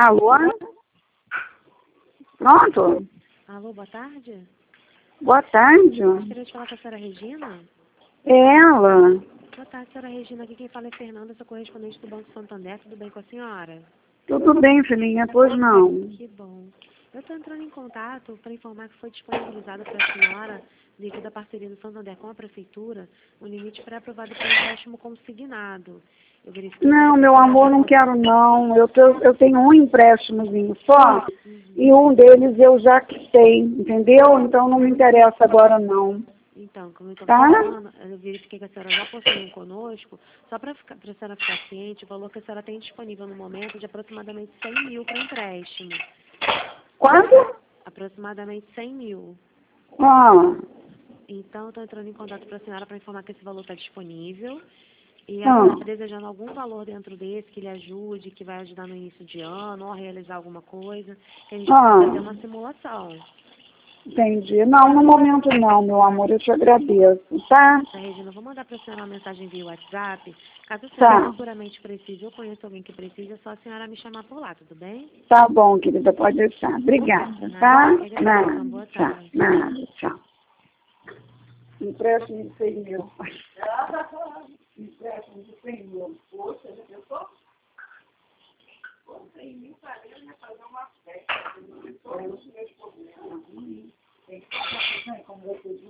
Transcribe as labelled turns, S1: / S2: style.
S1: Alô? Pronto?
S2: Alô, boa tarde.
S1: Boa tarde.
S2: Gostaria de falar com a senhora Regina?
S1: É ela.
S2: Boa tarde, senhora Regina. Aqui quem fala é Fernanda, sou correspondente do Banco Santander. Tudo bem com a senhora?
S1: Tudo bem, filhinha? Pois não.
S2: Que bom. Eu estou entrando em contato para informar que foi disponibilizado para a senhora, devido à parceria do Santander com a Prefeitura, um limite pré-aprovado para empréstimo consignado. Eu verifiquei
S1: Não, meu amor, não quero não. Eu tenho um empréstimozinho só e um deles eu já quitei, entendeu? Então não me interessa agora não.
S2: Então, como eu estou
S1: Tá?
S2: falando, eu verifiquei que a senhora já possui um conosco, só para a senhora ficar ciente, o valor que a senhora tem disponível no momento é de aproximadamente 100 mil para empréstimo.
S1: Quanto?
S2: Aproximadamente 100 mil.
S1: Ah,
S2: Então, estou entrando em contato para a senhora para informar que esse valor está disponível. E a senhora está desejando algum valor dentro desse que lhe ajude, que vai ajudar no início de ano, ou a realizar alguma coisa, que a gente possa fazer uma simulação.
S1: entendi. Não, no momento não, meu amor, eu te agradeço, tá?
S2: Regina, eu vou mandar para a senhora uma mensagem via WhatsApp. Caso a
S1: Tá.
S2: senhora futuramente precise, eu conheço alguém que precisa, é só a senhora me chamar por lá, tudo bem?
S1: Tá bom, querida, pode deixar. Obrigada, tá? Nada,
S2: Boa
S1: tchau,
S2: tarde.
S1: nada, tchau. Empréstimo de 100 mil. Empréstimo de 100 mil. Poxa, já pensou? Com 100 mil, para ele ia fazer uma festa. Não tem que fazer, como você